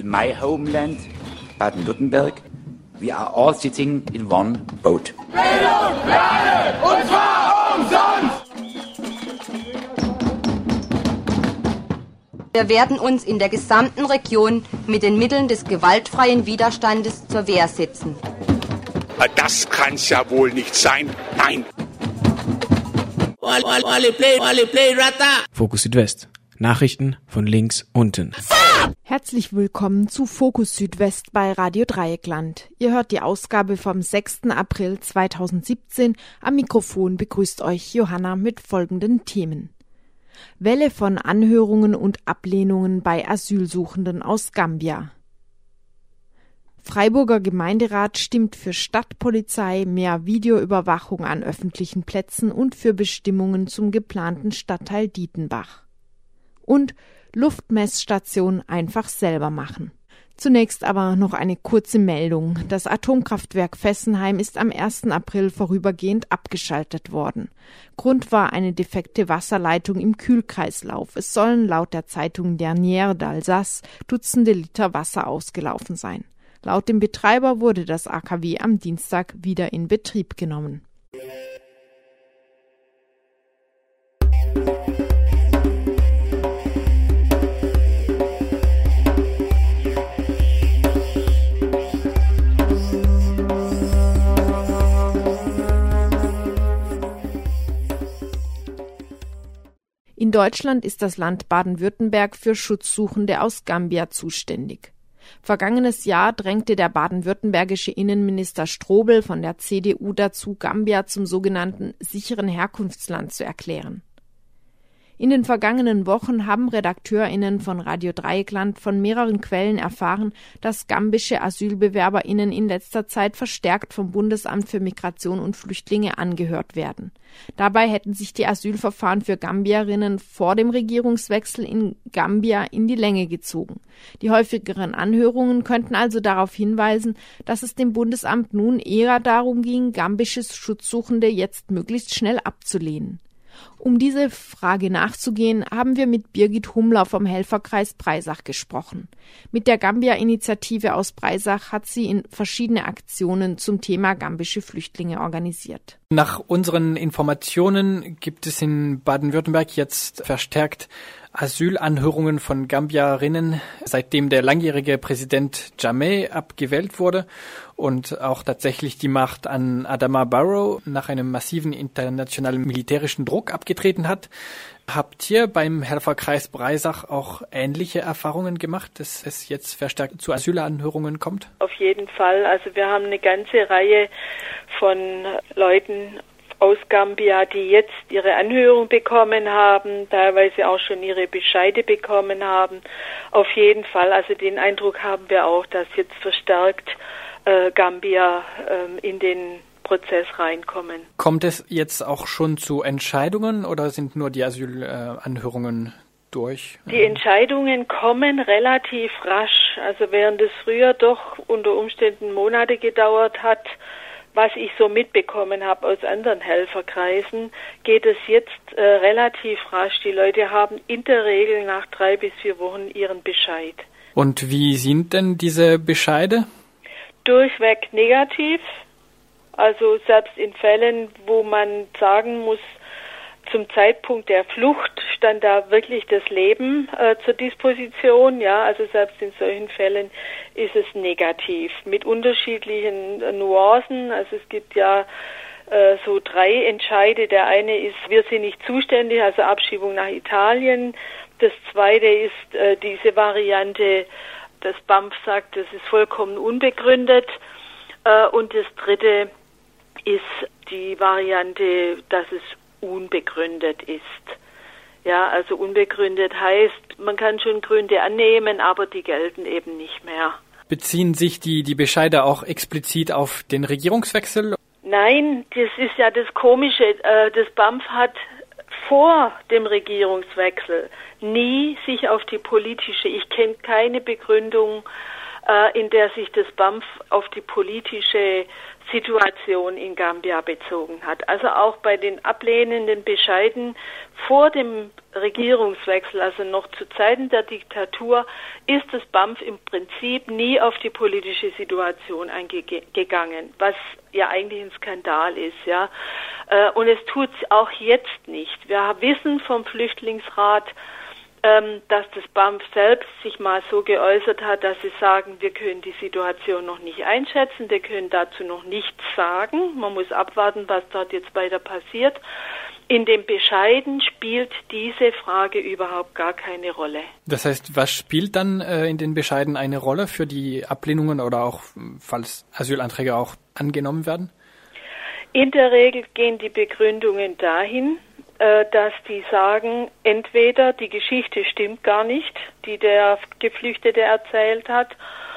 in my homeland, Baden-Württemberg, we are all sitting in one boat. Bildung für alle, und zwar umsonst! Wir werden uns in der gesamten Region mit den Mitteln des gewaltfreien Widerstandes zur Wehr setzen. Das kann's ja wohl nicht sein. Nein! Fokus Südwest. Nachrichten von links unten. Herzlich willkommen zu Fokus Südwest bei Radio Dreieckland. Ihr hört die Ausgabe vom 6. April 2017. Am Mikrofon begrüßt euch Johanna mit folgenden Themen. Welle von Anhörungen und Ablehnungen bei Asylsuchenden aus Gambia. Freiburger Gemeinderat stimmt für Stadtpolizei, mehr Videoüberwachung an öffentlichen Plätzen und für Bestimmungen zum geplanten Stadtteil Dietenbach. Und Luftmessstation einfach selber machen. Zunächst aber noch eine kurze Meldung. Das Atomkraftwerk Fessenheim ist am 1. April vorübergehend abgeschaltet worden. Grund war eine defekte Wasserleitung im Kühlkreislauf. Es sollen laut der Zeitung Dernier d'Alsace Dutzende Liter Wasser ausgelaufen sein. Laut dem Betreiber wurde das AKW am Dienstag wieder in Betrieb genommen. In Deutschland ist das Land Baden-Württemberg für Schutzsuchende aus Gambia zuständig. Vergangenes Jahr drängte der baden-württembergische Innenminister Strobel von der CDU dazu, Gambia zum sogenannten sicheren Herkunftsland zu erklären. In den vergangenen Wochen haben RedakteurInnen von Radio Dreieckland von mehreren Quellen erfahren, dass gambische AsylbewerberInnen in letzter Zeit verstärkt vom Bundesamt für Migration und Flüchtlinge angehört werden. Dabei hätten sich die Asylverfahren für Gambierinnen vor dem Regierungswechsel in Gambia in die Länge gezogen. Die häufigeren Anhörungen könnten also darauf hinweisen, dass es dem Bundesamt nun eher darum ging, gambische Schutzsuchende jetzt möglichst schnell abzulehnen. Um diese Frage nachzugehen, haben wir mit Birgit Humler vom Helferkreis Breisach gesprochen. Mit der Gambia-Initiative aus Breisach hat sie in verschiedene Aktionen zum Thema gambische Flüchtlinge organisiert. Nach unseren Informationen gibt es in Baden-Württemberg jetzt verstärkt Asylanhörungen von Gambierinnen, seitdem der langjährige Präsident Jammeh abgewählt wurde und auch tatsächlich die Macht an Adama Barrow nach einem massiven internationalen militärischen Druck abgetreten hat. Habt ihr beim Helferkreis Breisach auch ähnliche Erfahrungen gemacht, dass es jetzt verstärkt zu Asylanhörungen kommt? Auf jeden Fall. Also wir haben eine ganze Reihe von Leuten aus Gambia, die jetzt ihre Anhörung bekommen haben, teilweise auch schon ihre Bescheide bekommen haben. Auf jeden Fall, also den Eindruck haben wir auch, dass jetzt verstärkt Gambia in den Prozess reinkommen. Kommt es jetzt auch schon zu Entscheidungen oder sind nur die Asylanhörungen durch? Die Entscheidungen kommen relativ rasch. Also während es früher doch unter Umständen Monate gedauert hat, was ich so mitbekommen habe aus anderen Helferkreisen, geht es jetzt relativ rasch. Die Leute haben in der Regel nach 3 bis 4 Wochen ihren Bescheid. Und wie sind denn diese Bescheide? Durchweg negativ. Also selbst in Fällen, wo man sagen muss, zum Zeitpunkt der Flucht stand da wirklich das Leben zur Disposition. Ja, also selbst in solchen Fällen ist es negativ mit unterschiedlichen Nuancen. Also es gibt ja so 3 Entscheide. Der eine ist, wir sind nicht zuständig, also Abschiebung nach Italien. Das zweite ist diese Variante, das BAMF sagt, das ist vollkommen unbegründet. Und das dritte ist die Variante, dass es unbegründet ist. Ja, also unbegründet heißt, man kann schon Gründe annehmen, aber die gelten eben nicht mehr. Beziehen sich die Bescheide auch explizit auf den Regierungswechsel? Nein, das ist ja das Komische. Das BAMF hat vor dem Regierungswechsel nie sich auf die politische, ich kenne keine Begründung in der sich das BAMF auf die politische Situation in Gambia bezogen hat. Also auch bei den ablehnenden Bescheiden vor dem Regierungswechsel, also noch zu Zeiten der Diktatur, ist das BAMF im Prinzip nie auf die politische Situation eingegangen, was ja eigentlich ein Skandal ist, ja. Und es tut es auch jetzt nicht. Wir wissen vom Flüchtlingsrat, dass das BAMF selbst sich mal so geäußert hat, dass sie sagen, wir können die Situation noch nicht einschätzen, wir können dazu noch nichts sagen. Man muss abwarten, was dort jetzt weiter passiert. In den Bescheiden spielt diese Frage überhaupt gar keine Rolle. Das heißt, was spielt dann in den Bescheiden eine Rolle für die Ablehnungen oder auch, falls Asylanträge auch angenommen werden? In der Regel gehen die Begründungen dahin, dass die sagen, entweder die Geschichte stimmt gar nicht, die der Geflüchtete erzählt hat,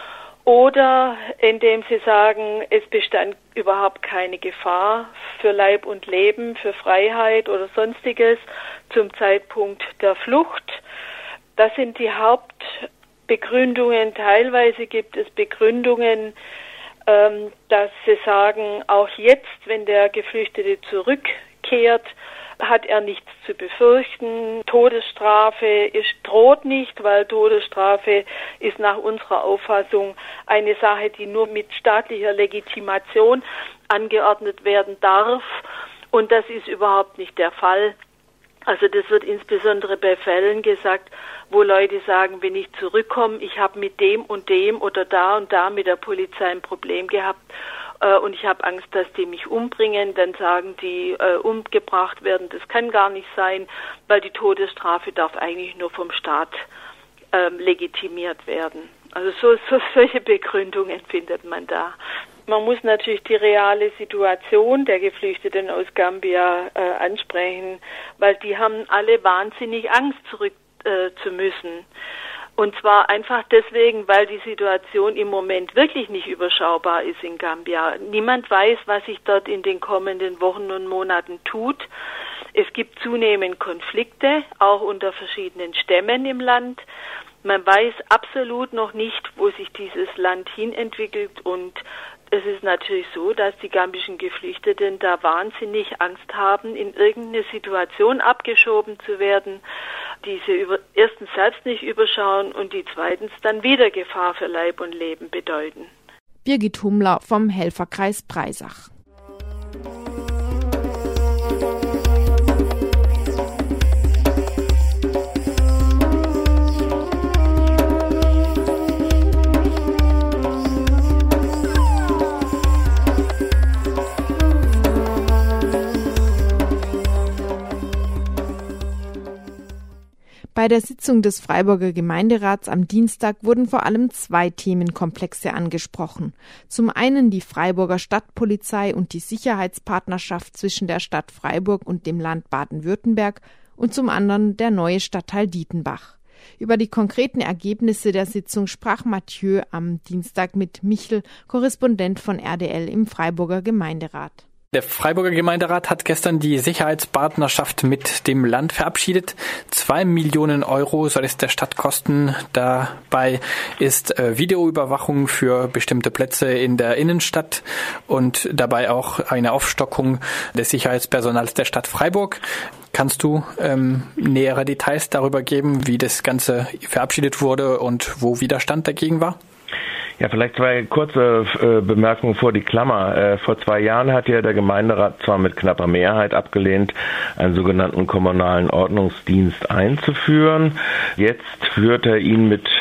oder indem sie sagen, es bestand überhaupt keine Gefahr für Leib und Leben, für Freiheit oder Sonstiges zum Zeitpunkt der Flucht. Das sind die Hauptbegründungen. Teilweise gibt es Begründungen, dass sie sagen, auch jetzt, wenn der Geflüchtete zurückkehrt, hat er nichts zu befürchten. Todesstrafe droht nicht, weil Todesstrafe ist nach unserer Auffassung eine Sache, die nur mit staatlicher Legitimation angeordnet werden darf. Und das ist überhaupt nicht der Fall. Also das wird insbesondere bei Fällen gesagt, wo Leute sagen, wenn ich zurückkomme, ich habe mit dem und dem oder da und da mit der Polizei ein Problem gehabt und ich habe Angst, dass die mich umbringen, dann sagen die, umgebracht werden, das kann gar nicht sein, weil die Todesstrafe darf eigentlich nur vom Staat legitimiert werden. Also solche Begründungen findet man da. Man muss natürlich die reale Situation der Geflüchteten aus Gambia ansprechen, weil die haben alle wahnsinnig Angst, zurück zu müssen. Und zwar einfach deswegen, weil die Situation im Moment wirklich nicht überschaubar ist in Gambia. Niemand weiß, was sich dort in den kommenden Wochen und Monaten tut. Es gibt zunehmend Konflikte, auch unter verschiedenen Stämmen im Land. Man weiß absolut noch nicht, wo sich dieses Land hinentwickelt, und es ist natürlich so, dass die gambischen Geflüchteten da wahnsinnig Angst haben, in irgendeine Situation abgeschoben zu werden, die sie erstens selbst nicht überschauen und die zweitens dann wieder Gefahr für Leib und Leben bedeuten. Birgit Hummler vom Helferkreis Breisach. Bei der Sitzung des Freiburger Gemeinderats am Dienstag wurden vor allem 2 Themenkomplexe angesprochen. Zum einen die Freiburger Stadtpolizei und die Sicherheitspartnerschaft zwischen der Stadt Freiburg und dem Land Baden-Württemberg und zum anderen der neue Stadtteil Dietenbach. Über die konkreten Ergebnisse der Sitzung sprach Mathieu am Dienstag mit Michel, Korrespondent von RDL im Freiburger Gemeinderat. Der Freiburger Gemeinderat hat gestern die Sicherheitspartnerschaft mit dem Land verabschiedet. 2 Millionen Euro soll es der Stadt kosten. Dabei ist Videoüberwachung für bestimmte Plätze in der Innenstadt und dabei auch eine Aufstockung des Sicherheitspersonals der Stadt Freiburg. Kannst du nähere Details darüber geben, wie das Ganze verabschiedet wurde und wo Widerstand dagegen war? Ja, vielleicht 2 kurze Bemerkungen vor die Klammer. Vor 2 Jahren hat ja der Gemeinderat zwar mit knapper Mehrheit abgelehnt, einen sogenannten kommunalen Ordnungsdienst einzuführen. Jetzt führt er ihn mit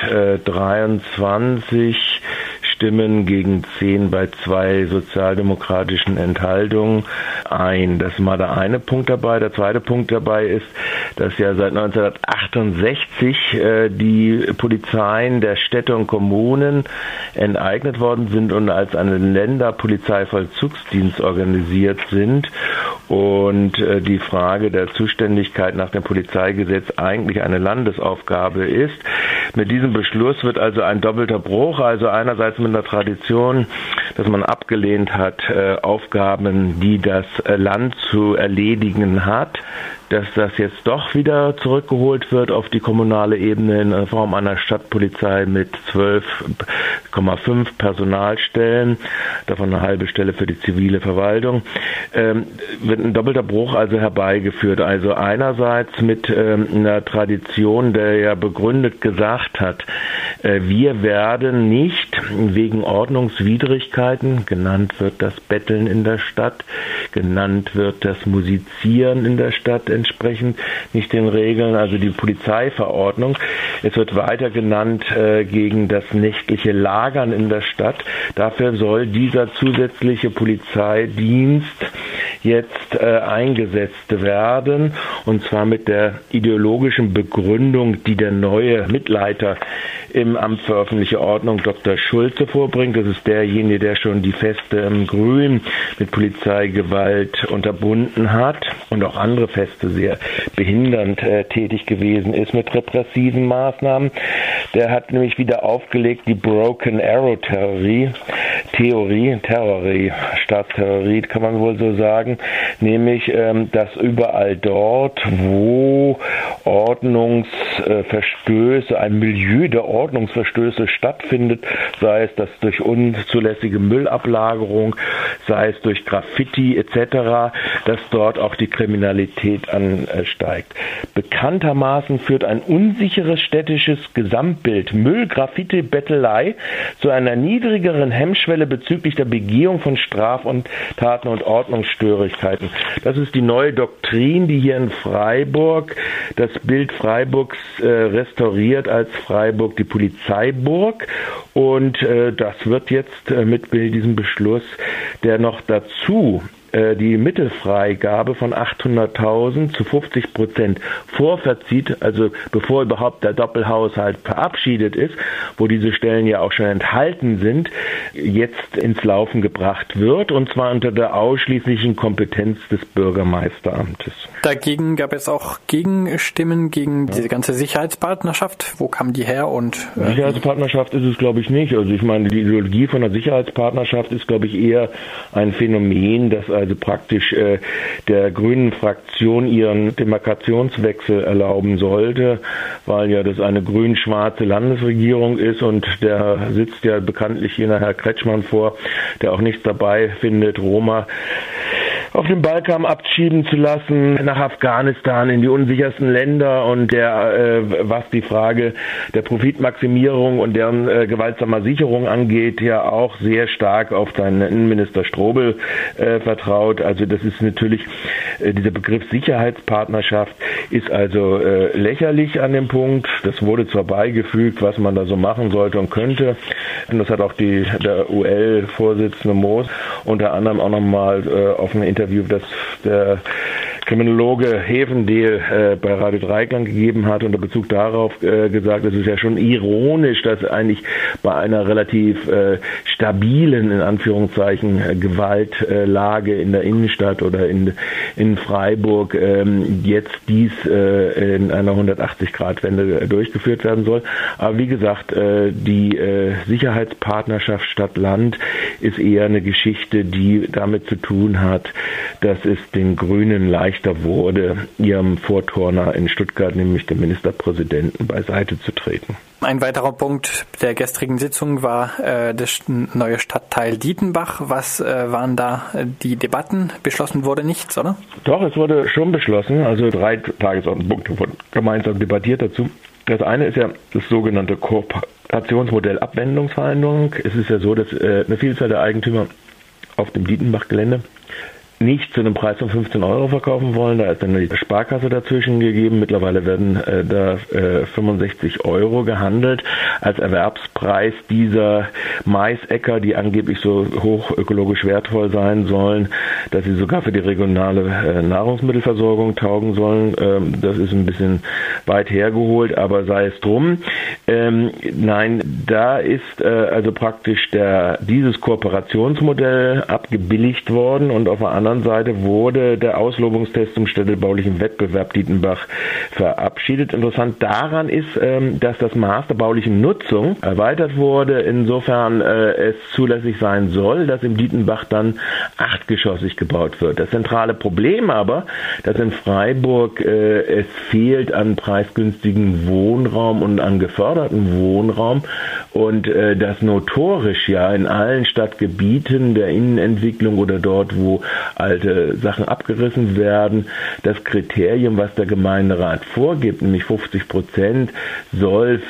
23 Stimmen gegen 10 bei 2 sozialdemokratischen Enthaltungen ein. Das ist mal der eine Punkt dabei. Der zweite Punkt dabei ist, dass ja seit 1968 die Polizeien der Städte und Kommunen enteignet worden sind und als einen Länderpolizeivollzugsdienst organisiert sind und die Frage der Zuständigkeit nach dem Polizeigesetz eigentlich eine Landesaufgabe ist. Mit diesem Beschluss wird also ein doppelter Bruch, also einerseits mit einer Tradition, dass man abgelehnt hat, Aufgaben, die das Land zu erledigen hat, dass das jetzt doch wieder zurückgeholt wird auf die kommunale Ebene in Form einer Stadtpolizei mit 12,5 Personalstellen, davon eine halbe Stelle für die zivile Verwaltung, wird ein doppelter Bruch also herbeigeführt. Also einerseits mit einer Tradition, der ja begründet gesagt hat, wir werden nicht wegen Ordnungswidrigkeiten, genannt wird das Betteln in der Stadt, genannt wird das Musizieren in der Stadt entsprechend nicht den Regeln, also die Polizeiverordnung. Es wird weiter genannt gegen das nächtliche Lagern in der Stadt. Dafür soll dieser zusätzliche Polizeidienst jetzt eingesetzt werden, und zwar mit der ideologischen Begründung, die der neue Mitleiter im Amt für öffentliche Ordnung, Dr. Schulze, vorbringt. Das ist derjenige, der schon die Feste im Grün mit Polizeigewalt unterbunden hat und auch andere Feste sehr behindernd tätig gewesen ist mit repressiven Maßnahmen. Der hat nämlich wieder aufgelegt die Broken Arrow Staatstheorie, kann man wohl so sagen, nämlich, dass überall dort, wo Ordnungsverstöße, ein Milieu der Ordnungsverstöße stattfindet, sei es das durch unzulässige Müllablagerung, sei es durch Graffiti etc., dass dort auch die Kriminalität ansteigt. Bekanntermaßen führt ein unsicheres städtisches Gesamtbild, Müll, Graffiti, Bettelei, zu einer niedrigeren Hemmschwelle bezüglich der Begehung von Straftaten und Ordnungsstörigkeiten. Das ist die neue Doktrin, die hier in Freiburg das Bild Freiburgs restauriert als Freiburg die Polizeiburg, und das wird jetzt mit diesem Beschluss, der noch dazu die Mittelfreigabe von 800.000 zu 50% vorverzieht, also bevor überhaupt der Doppelhaushalt verabschiedet ist, wo diese Stellen ja auch schon enthalten sind, jetzt ins Laufen gebracht wird, und zwar unter der ausschließlichen Kompetenz des Bürgermeisteramtes. Dagegen gab es auch Gegenstimmen gegen diese ganze Sicherheitspartnerschaft. Wo kamen die her? Sicherheitspartnerschaft ist es, glaube ich, nicht. Also ich meine, die Ideologie von der Sicherheitspartnerschaft ist, glaube ich, eher ein Phänomen, das also praktisch der grünen Fraktion ihren Demarkationswechsel erlauben sollte, weil ja das eine grün-schwarze Landesregierung ist, und der sitzt ja bekanntlich jener Herr Kretschmann vor, der auch nichts dabei findet, Roma auf den Balkan abschieben zu lassen, nach Afghanistan, in die unsichersten Länder, und der, was die Frage der Profitmaximierung und deren gewaltsamer Sicherung angeht, ja auch sehr stark auf seinen Innenminister Strobel vertraut. Also das ist natürlich, dieser Begriff Sicherheitspartnerschaft ist also lächerlich an dem Punkt. Das wurde zwar beigefügt, was man da so machen sollte und könnte, und das hat auch der UL-Vorsitzende Moos unter anderem auch nochmal auf ein Interview, das der Kriminologe Hevendehl bei Radio Dreiklang gegeben hat, unter Bezug darauf gesagt, es ist ja schon ironisch, dass eigentlich bei einer relativ stabilen, in Anführungszeichen, Gewaltlage in der Innenstadt oder in Freiburg jetzt dies in einer 180-Grad-Wende durchgeführt werden soll. Aber wie gesagt, die Sicherheitspartnerschaft Stadt-Land ist eher eine Geschichte, die damit zu tun hat, dass es den Grünen leichter wurde, ihrem Vorturner in Stuttgart, nämlich dem Ministerpräsidenten, beiseite zu treten. Ein weiterer Punkt der gestrigen Sitzung war das neue Stadtteil Dietenbach. Was waren da die Debatten? Beschlossen wurde nichts, oder? Doch, es wurde schon beschlossen. Also 3 Tagesordnungspunkte wurden gemeinsam debattiert dazu. Das eine ist ja das sogenannte Kooperationsmodell Abwendungsverhandlung. Es ist ja so, dass eine Vielzahl der Eigentümer auf dem Dietenbach-Gelände nicht zu einem Preis von 15 € verkaufen wollen. Da ist dann die Sparkasse dazwischen gegeben. Mittlerweile werden da 65 € gehandelt als Erwerbspreis dieser Maisäcker, die angeblich so hoch ökologisch wertvoll sein sollen, dass sie sogar für die regionale Nahrungsmittelversorgung taugen sollen. Das ist ein bisschen weit hergeholt, aber sei es drum. Nein, da ist also praktisch dieses Kooperationsmodell abgebilligt worden, und auf der anderen anderen Seite wurde der Auslobungstest zum städtebaulichen Wettbewerb Dietenbach verabschiedet. Interessant daran ist, dass das Maß der baulichen Nutzung erweitert wurde, insofern es zulässig sein soll, dass im Dietenbach dann 8-geschossig gebaut wird. Das zentrale Problem aber, dass in Freiburg es fehlt an preisgünstigen Wohnraum und an geförderten Wohnraum und das notorisch ja in allen Stadtgebieten der Innenentwicklung oder dort, wo alte Sachen abgerissen werden, das Kriterium, was der Gemeinderat vorgibt, nämlich 50%, soll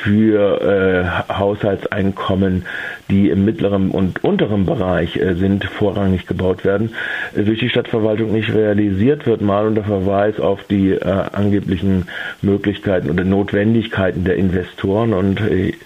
für Haushaltseinkommen, die im mittleren und unteren Bereich sind, vorrangig gebaut werden, durch die Stadtverwaltung nicht realisiert wird, mal unter Verweis auf die angeblichen Möglichkeiten oder Notwendigkeiten der Investoren und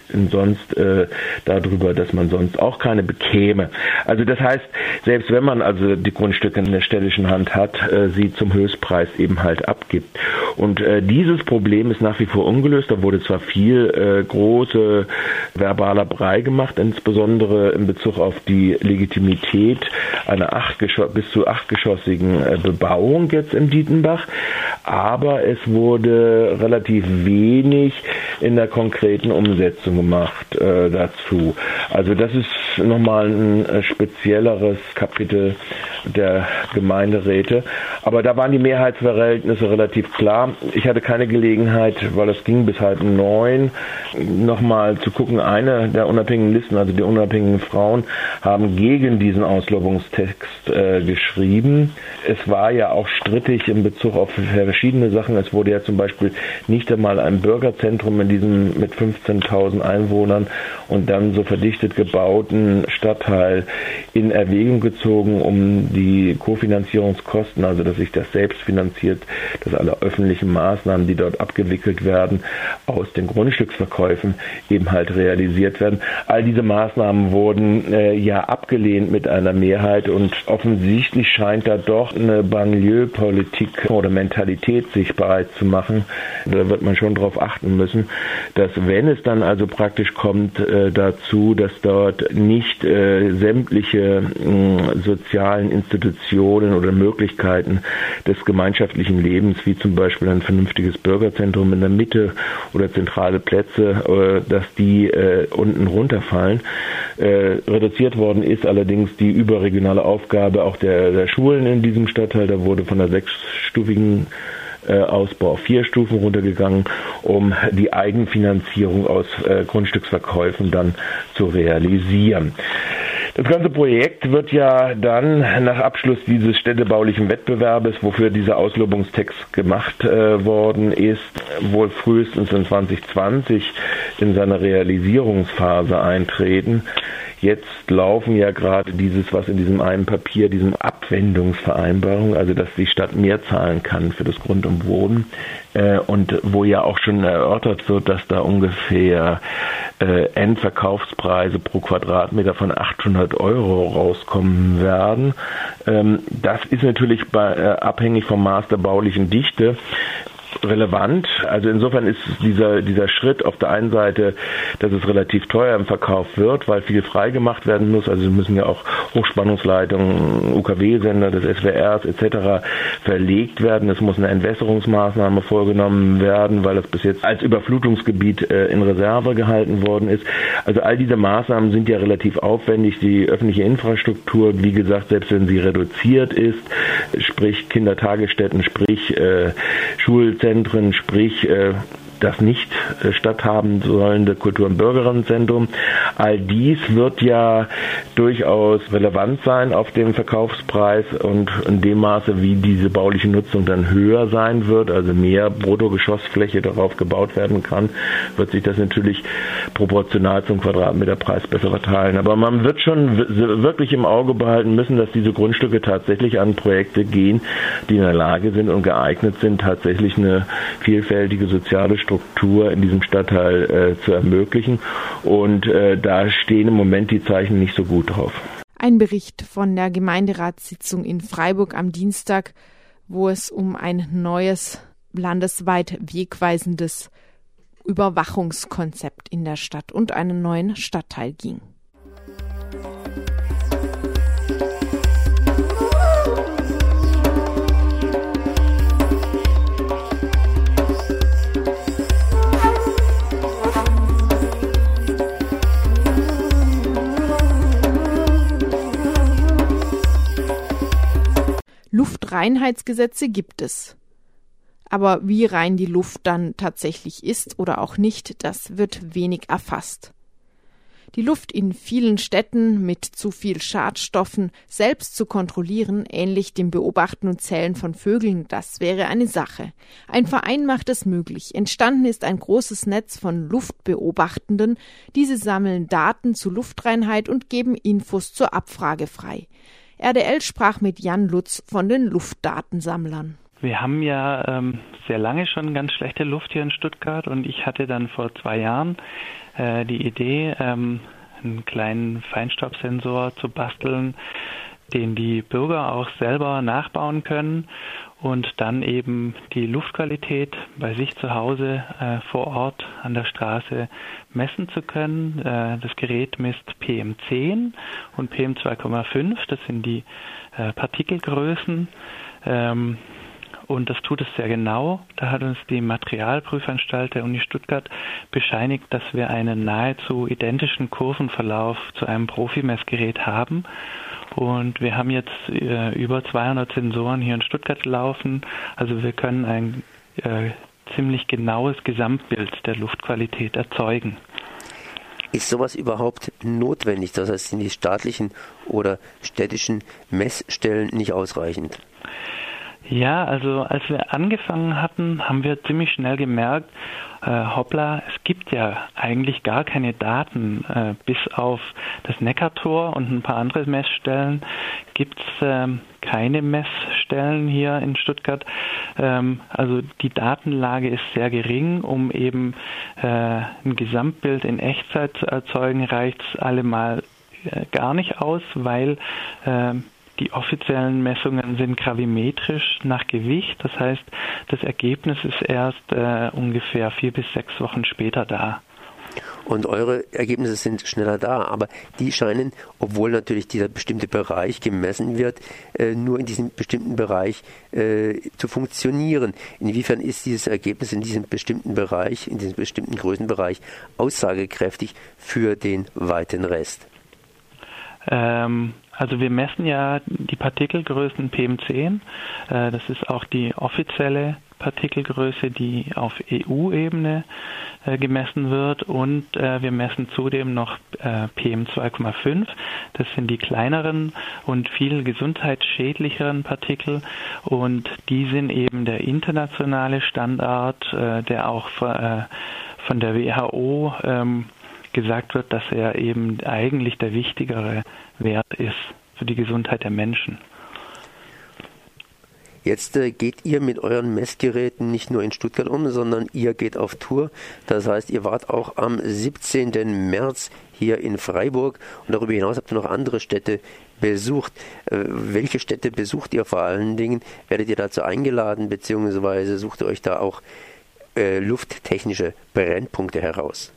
sonst darüber, dass man sonst auch keine bekäme. Also das heißt, selbst wenn man also die Grundstücke in der städtischen Hand hat, sie zum Höchstpreis eben halt abgibt. Und dieses Problem ist nach wie vor ungelöst. Da wurde zwar viel große verbaler Brei gemacht, insbesondere in Bezug auf die Legitimität einer bis zu 8-geschossigen Bebauung jetzt im Dietenbach, aber es wurde relativ wenig in der konkreten Umsetzung gemacht dazu. Also das ist nochmal ein spezielleres Kapitel der Gemeinderäte. Aber da waren die Mehrheitsverhältnisse relativ klar. Ich hatte keine Gelegenheit, weil es ging bis 8:30, nochmal zu gucken. Eine der unabhängigen Listen, also die unabhängigen Frauen, haben gegen diesen Auslobungstext geschrieben. Es war ja auch strittig in Bezug auf verschiedene Sachen. Es wurde ja zum Beispiel nicht einmal ein Bürgerzentrum in diesem mit 15.000 Einwohnern und dann so verdichtet gebauten Stadtteil in Erwägung gezogen, um die Kofinanzierungskosten, also dass sich das selbst finanziert, dass alle öffentlichen Maßnahmen, die dort abgewickelt werden, aus den Grundstücksverkäufen eben halt realisiert werden. All diese Maßnahmen wurden ja abgelehnt mit einer Mehrheit und offensichtlich scheint da doch eine Banlieue-Politik oder Mentalität sich bereit zu machen. Da wird man schon darauf achten müssen, dass wenn es dann also praktisch kommt dazu, dass dort nicht sämtliche sozialen Institutionen oder Möglichkeiten des gemeinschaftlichen Lebens, wie zum Beispiel ein vernünftiges Bürgerzentrum in der Mitte oder zentrale Plätze, dass die unten runterfallen. Reduziert worden ist allerdings die überregionale Aufgabe auch der Schulen in diesem Stadtteil. Da wurde von der 6-stufigen Ausbau auf 4 Stufen runtergegangen, um die Eigenfinanzierung aus Grundstücksverkäufen dann zu realisieren. Das ganze Projekt wird ja dann nach Abschluss dieses städtebaulichen Wettbewerbes, wofür dieser Auslobungstext gemacht worden ist, wohl frühestens in 2020 in seine Realisierungsphase eintreten. Jetzt laufen ja gerade dieses, was in diesem einen Papier, diesem Abwendungsvereinbarung, also dass die Stadt mehr zahlen kann für das Grund und Boden und wo ja auch schon erörtert wird, dass da ungefähr Endverkaufspreise pro Quadratmeter von 800 € rauskommen werden. Das ist natürlich abhängig vom Maß der baulichen Dichte relevant. Also insofern ist dieser Schritt auf der einen Seite, dass es relativ teuer im Verkauf wird, weil viel freigemacht werden muss. Also müssen ja auch Hochspannungsleitungen, UKW-Sender des SWRs etc. verlegt werden. Es muss eine Entwässerungsmaßnahme vorgenommen werden, weil das bis jetzt als Überflutungsgebiet in Reserve gehalten worden ist. Also all diese Maßnahmen sind ja relativ aufwendig. Die öffentliche Infrastruktur, wie gesagt, selbst wenn sie reduziert ist, sprich Kindertagesstätten, sprich Schulzentren, sprich das nicht statthaben sollende Kultur- und Bürgerinnenzentrum. All dies wird ja durchaus relevant sein auf dem Verkaufspreis und in dem Maße, wie diese bauliche Nutzung dann höher sein wird, also mehr Bruttogeschossfläche darauf gebaut werden kann, wird sich das natürlich proportional zum Quadratmeterpreis besser verteilen. Aber man wird schon wirklich im Auge behalten müssen, dass diese Grundstücke tatsächlich an Projekte gehen, die in der Lage sind und geeignet sind, tatsächlich eine vielfältige soziale Struktur in diesem Stadtteil zu ermöglichen. Und da stehen im Moment die Zeichen nicht so gut drauf. Ein Bericht von der Gemeinderatssitzung in Freiburg am Dienstag, wo es um ein neues, landesweit wegweisendes Überwachungskonzept in der Stadt und einen neuen Stadtteil ging. Reinheitsgesetze gibt es. Aber wie rein die Luft dann tatsächlich ist oder auch nicht, das wird wenig erfasst. Die Luft in vielen Städten mit zu viel Schadstoffen selbst zu kontrollieren, ähnlich dem Beobachten und Zählen von Vögeln, das wäre eine Sache. Ein Verein macht es möglich. Entstanden ist ein großes Netz von Luftbeobachtenden. Diese sammeln Daten zu Luftreinheit und geben Infos zur Abfrage frei. RDL sprach mit Jan Lutz von den Luftdatensammlern. Wir haben ja sehr lange schon ganz schlechte Luft hier in Stuttgart und ich hatte dann vor 2 Jahren die Idee, einen kleinen Feinstaubsensor zu basteln, den die Bürger auch selber nachbauen können und dann eben die Luftqualität bei sich zu Hause vor Ort an der Straße messen zu können. Das Gerät misst PM10 und PM2,5, das sind die Partikelgrößen. Und das tut es sehr genau. Da hat uns die Materialprüfanstalt der Uni Stuttgart bescheinigt, dass wir einen nahezu identischen Kurvenverlauf zu einem Profimessgerät haben. Und wir haben jetzt über 200 Sensoren hier in Stuttgart laufen. Also wir können ein ziemlich genaues Gesamtbild der Luftqualität erzeugen. Ist sowas überhaupt notwendig? Das heißt, sind die staatlichen oder städtischen Messstellen nicht ausreichend? Ja, also als wir angefangen hatten, haben wir ziemlich schnell gemerkt, hoppla, es gibt ja eigentlich gar keine Daten. Bis auf das Neckartor und ein paar andere Messstellen gibt es keine Messstellen hier in Stuttgart. Also die Datenlage ist sehr gering, um eben ein Gesamtbild in Echtzeit zu erzeugen, reicht es allemal gar nicht aus, weil die offiziellen Messungen sind gravimetrisch nach Gewicht. Das heißt, das Ergebnis ist erst ungefähr 4 bis 6 Wochen später da. Und eure Ergebnisse sind schneller da, aber die scheinen, obwohl natürlich dieser bestimmte Bereich gemessen wird, nur in diesem bestimmten Bereich zu funktionieren. Inwiefern ist dieses Ergebnis in diesem bestimmten Bereich, in diesem bestimmten Größenbereich aussagekräftig für den weiten Rest? Also wir messen ja die Partikelgrößen PM10. Das ist auch die offizielle Partikelgröße, die auf EU-Ebene gemessen wird. Und wir messen zudem noch PM2,5. Das sind die kleineren und viel gesundheitsschädlicheren Partikel. Und die sind eben der internationale Standard, der auch von der WHO gesagt wird, dass er eben eigentlich der wichtigere Wert ist für die Gesundheit der Menschen. Jetzt geht ihr mit euren Messgeräten nicht nur in Stuttgart um, sondern ihr geht auf Tour. Das heißt, ihr wart auch am 17. März hier in Freiburg und darüber hinaus habt ihr noch andere Städte besucht. Welche Städte besucht ihr vor allen Dingen? Werdet ihr dazu eingeladen, beziehungsweise sucht ihr euch da auch lufttechnische Brennpunkte heraus?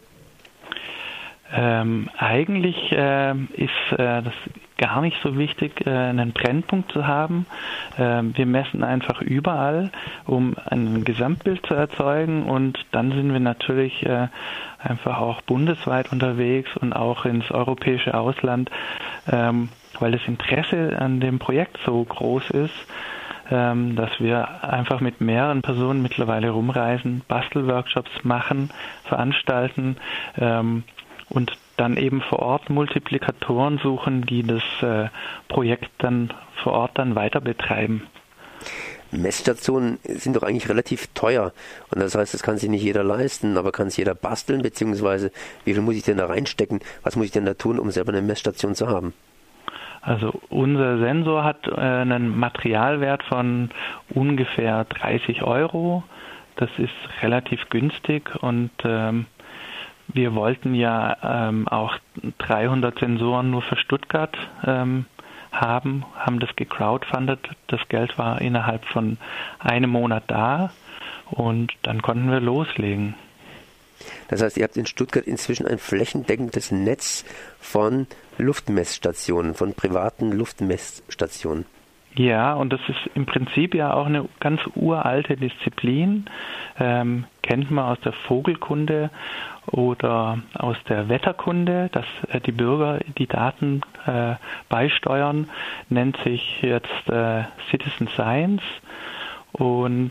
Eigentlich ist das gar nicht so wichtig, einen Brennpunkt zu haben. Wir messen einfach überall, um ein Gesamtbild zu erzeugen, und dann sind wir natürlich einfach auch bundesweit unterwegs und auch ins europäische Ausland, weil das Interesse an dem Projekt so groß ist, dass wir einfach mit mehreren Personen mittlerweile rumreisen, Bastelworkshops machen, veranstalten, und dann eben vor Ort Multiplikatoren suchen, die das Projekt dann vor Ort dann weiter betreiben. Messstationen sind doch eigentlich relativ teuer, und das heißt, das kann sich nicht jeder leisten, aber kann es jeder basteln, beziehungsweise wie viel muss ich denn da reinstecken, was muss ich denn da tun, um selber eine Messstation zu haben? Also unser Sensor hat einen Materialwert von ungefähr 30 €. Das ist relativ günstig, und wir wollten ja auch 300 Sensoren nur für Stuttgart haben das gecrowdfundet. Das Geld war innerhalb von einem Monat da, und dann konnten wir loslegen. Das heißt, ihr habt in Stuttgart inzwischen ein flächendeckendes Netz von Luftmessstationen, von privaten Luftmessstationen. Ja, und das ist im Prinzip ja auch eine ganz uralte Disziplin, kennt man aus der Vogelkunde oder aus der Wetterkunde, dass die Bürger die Daten beisteuern, nennt sich jetzt Citizen Science und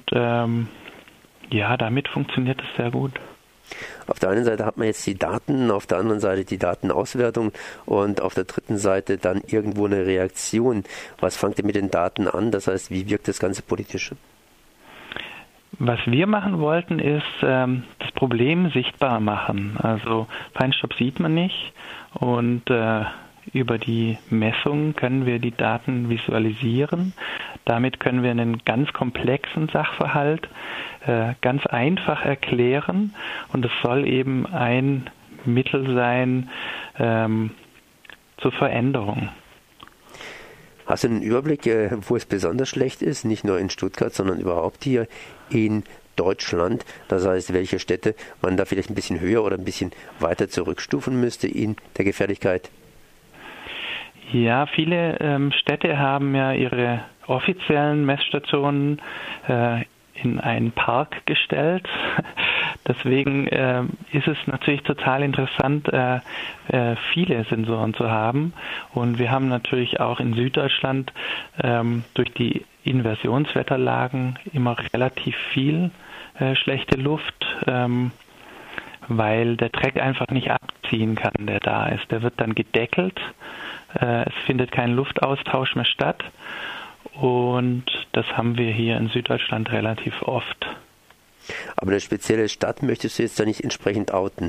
damit funktioniert es sehr gut. Auf der einen Seite hat man jetzt die Daten, auf der anderen Seite die Datenauswertung und auf der dritten Seite dann irgendwo eine Reaktion. Was fangt ihr mit den Daten an? Das heißt, wie wirkt das Ganze politisch? Was wir machen wollten, ist das Problem sichtbar machen. Also Feinstaub sieht man nicht und über die Messung können wir die Daten visualisieren. Damit können wir einen ganz komplexen Sachverhalt ganz einfach erklären und es soll eben ein Mittel sein zur Veränderung. Hast du einen Überblick, wo es besonders schlecht ist? Nicht nur in Stuttgart, sondern überhaupt hier in Deutschland. Das heißt, welche Städte man da vielleicht ein bisschen höher oder ein bisschen weiter zurückstufen müsste in der Gefährlichkeit? Ja, viele Städte haben ja ihre offiziellen Messstationen in einen Park gestellt. Deswegen ist es natürlich total interessant, viele Sensoren zu haben. Und wir haben natürlich auch in Süddeutschland durch die Inversionswetterlagen immer relativ viel schlechte Luft, weil der Dreck einfach nicht abziehen kann, der da ist. Der wird dann gedeckelt. Es findet kein Luftaustausch mehr statt. Und das haben wir hier in Süddeutschland relativ oft. Aber eine spezielle Stadt möchtest du jetzt da nicht entsprechend outen?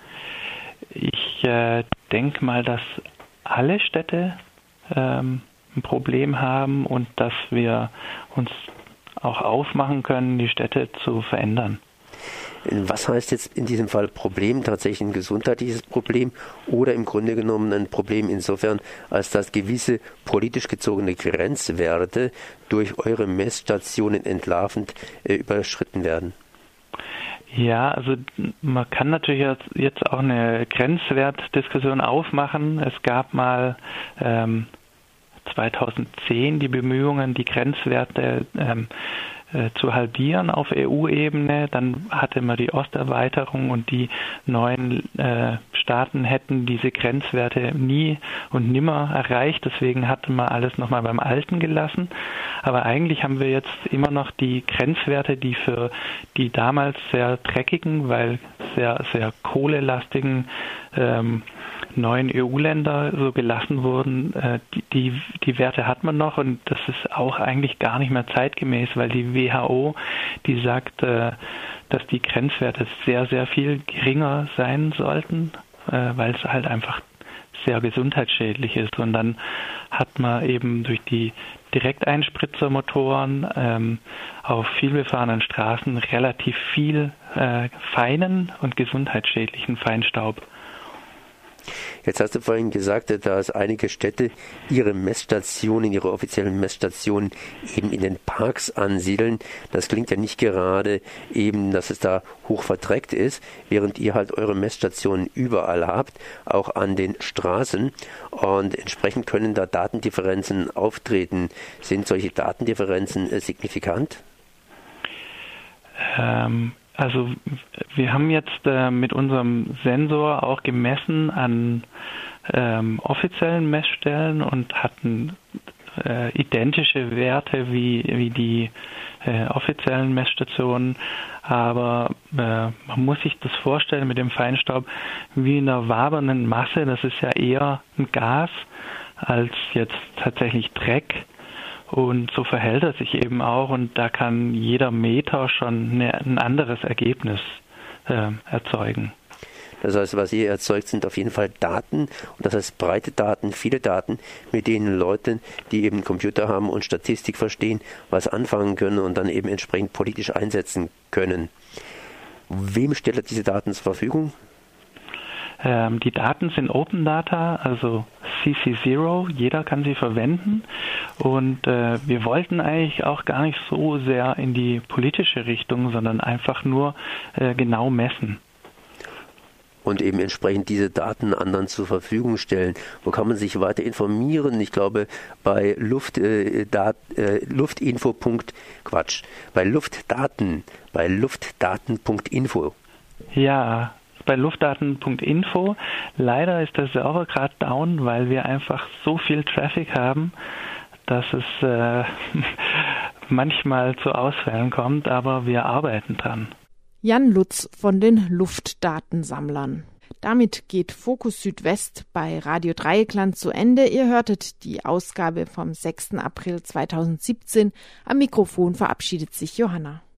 Ich denke mal, dass alle Städte ein Problem haben und dass wir uns auch aufmachen können, die Städte zu verändern. Was heißt jetzt in diesem Fall Problem? Tatsächlich ein gesundheitliches Problem oder im Grunde genommen ein Problem insofern, als dass gewisse politisch gezogene Grenzwerte durch eure Messstationen entlarvend überschritten werden? Ja, also man kann natürlich jetzt auch eine Grenzwertdiskussion aufmachen. Es gab mal 2010 die Bemühungen, die Grenzwerte zu halbieren auf EU-Ebene. Dann hatte man die Osterweiterung und die neuen Staaten hätten diese Grenzwerte nie und nimmer erreicht. Deswegen hatte man alles nochmal beim Alten gelassen. Aber eigentlich haben wir jetzt immer noch die Grenzwerte, die für die damals sehr dreckigen, weil sehr, sehr kohlelastigen neuen EU-Länder so gelassen wurden, die Werte hat man noch und das ist auch eigentlich gar nicht mehr zeitgemäß, weil die WHO, die sagt, dass die Grenzwerte sehr, sehr viel geringer sein sollten, weil es halt einfach sehr gesundheitsschädlich ist. Und dann hat man eben durch die Direkteinspritzermotoren auf vielbefahrenen Straßen relativ viel feinen und gesundheitsschädlichen Feinstaub. Jetzt hast du vorhin gesagt, dass einige Städte ihre Messstationen, ihre offiziellen Messstationen eben in den Parks ansiedeln. Das klingt ja nicht gerade eben, dass es da hoch verdreckt ist, während ihr halt eure Messstationen überall habt, auch an den Straßen. Und entsprechend können da Datendifferenzen auftreten. Sind solche Datendifferenzen signifikant? Also wir haben jetzt mit unserem Sensor auch gemessen an offiziellen Messstellen und hatten identische Werte wie die offiziellen Messstationen, aber man muss sich das vorstellen mit dem Feinstaub wie in einer wabernden Masse. Das ist ja eher ein Gas als jetzt tatsächlich Dreck. Und so verhält er sich eben auch und da kann jeder Meter schon ein anderes Ergebnis erzeugen. Das heißt, was ihr erzeugt, sind auf jeden Fall Daten und das heißt breite Daten, viele Daten, mit denen Leute, die eben Computer haben und Statistik verstehen, was anfangen können und dann eben entsprechend politisch einsetzen können. Wem stellt ihr diese Daten zur Verfügung? Die Daten sind Open Data, also CC0, jeder kann sie verwenden und wir wollten eigentlich auch gar nicht so sehr in die politische Richtung, sondern einfach nur genau messen. und eben entsprechend diese Daten anderen zur Verfügung stellen. Wo kann man sich weiter informieren? Ich glaube, bei luftdaten.info. Ja, bei luftdaten.info. Leider ist der Server gerade down, weil wir einfach so viel Traffic haben, dass es manchmal zu Ausfällen kommt, aber wir arbeiten dran. Jan Lutz von den Luftdatensammlern. Damit geht Fokus Südwest bei Radio Dreieckland zu Ende. Ihr hörtet die Ausgabe vom 6. April 2017. Am Mikrofon verabschiedet sich Johanna.